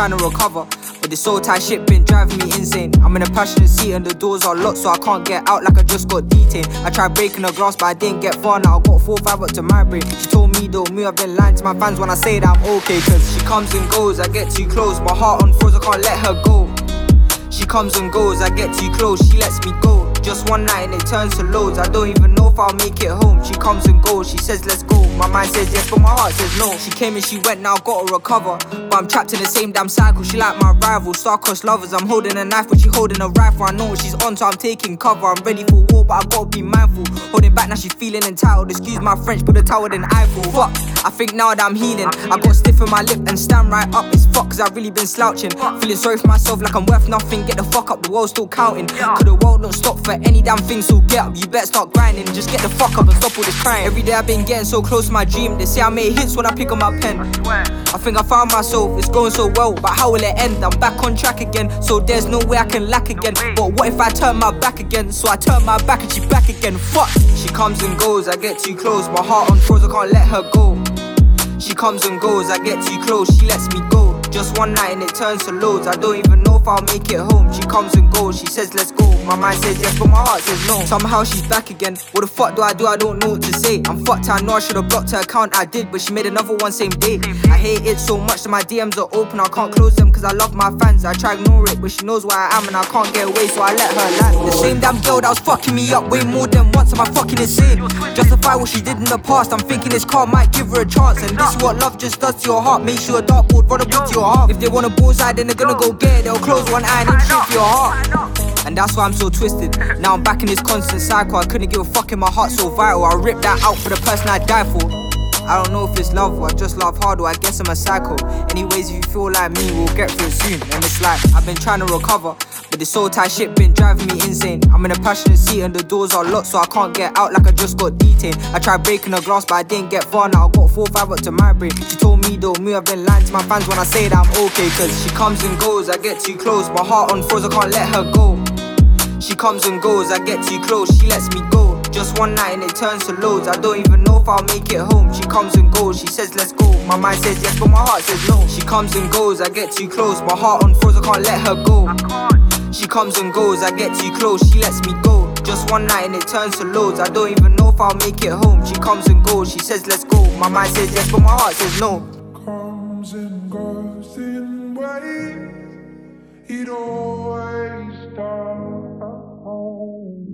trying to recover, but this soul tie shit been driving me insane. I'm in a passenger seat and the doors are locked, so I can't get out like I just got detained. I tried breaking the glass, but I didn't get far. Now I got 4-5 up to my brain. She told me don't move, I've been lying to my fans when I say that I'm okay. Cause she comes and goes, I get too close. My heart on froze, I can't let her go. She comes and goes, I get too close, she lets me go. Just one night and it turns to loads. I don't even know if I'll make it home. She comes and goes, she says let's go. My mind says yes, but my heart says no. She came and she went, now gotta recover. But I'm trapped in the same damn cycle. She like my rival, star-crossed lovers. I'm holding a knife, but she holding a rifle. I know what she's on, so I'm taking cover. I'm ready for war, but I gotta be mindful. Holding back, now she's feeling entitled. Excuse my French, but the tower than Eiffel. Fuck, I think now that I'm healing, I got stiff in my lip and stand right up. It's fuck, cause I've really been slouching. Feeling sorry for myself like I'm worth nothing. Get the fuck up, the world's still counting. Cause the world don't stop for any damn thing, so get up, you better start grinding. Just get the fuck up and stop all this crying. Every day I've been getting so close to my dream. They say I make hits when I pick up my pen. I think I found myself, it's going so well, but how will it end? I'm back on track again, so there's no way I can lack again. But what if I turn my back again? So I turn my back and she back again. Fuck. She comes and goes, I get too close. My heart on froze, I can't let her go. She comes and goes, I get too close, she lets me go. Just one night and it turns to loads. I don't even know if I'll make it home. She comes and goes, she says let's go. My mind says yes, but my heart says no. Somehow she's back again. What the fuck do? I don't know what to say. I'm fucked, I know I should've blocked her account. I did, but she made another one same day. I hate it so much that my DMs are open. I can't close them cause I love my fans. I try ignore it, but she knows where I am and I can't get away, so I let her land. The same damn girl that was fucking me up way more than once. Am I fucking insane? Justify what she did in the past. I'm thinking this car might give her a chance. And this is what love just does to your heart. Makes you a dartboard vulnerable to your heart. If they want a bullseye, then they're gonna go get it. They'll close one eye and aim straight for your heart. And that's why I'm so twisted. Now I'm back in this constant cycle. I couldn't give a fuck in my heart so vital. I ripped that out for the person I died for. I don't know if it's love or I just laugh hard or I guess I'm a psycho. Anyways, if you feel like me, we'll get through it soon. And it's like, I've been trying to recover, but this soul tie shit been driving me insane. I'm in a passenger seat and the doors are locked, so I can't get out like I just got detained. I tried breaking the glass, but I didn't get far. Now I got 4-5 up to my brain. She told me don't move, I've been lying to my fans when I say that I'm okay. Cause she comes and goes, I get too close. My heart on froze, I can't let her go. She comes and goes, I get too close, she lets me go. Just one night and it turns to loads. I don't even know if I'll make it home. She comes and goes, she says let's go. My mind says yes, but my heart says no. She comes and goes, I get too close. My heart on froze, I can't let her go. She comes and goes, I get too close, she lets me go. Just one night and it turns to loads. I don't even know if I'll make it home. She comes and goes, she says let's go. My mind says yes, but my heart says no. Comes and goes in waves. It always starts home.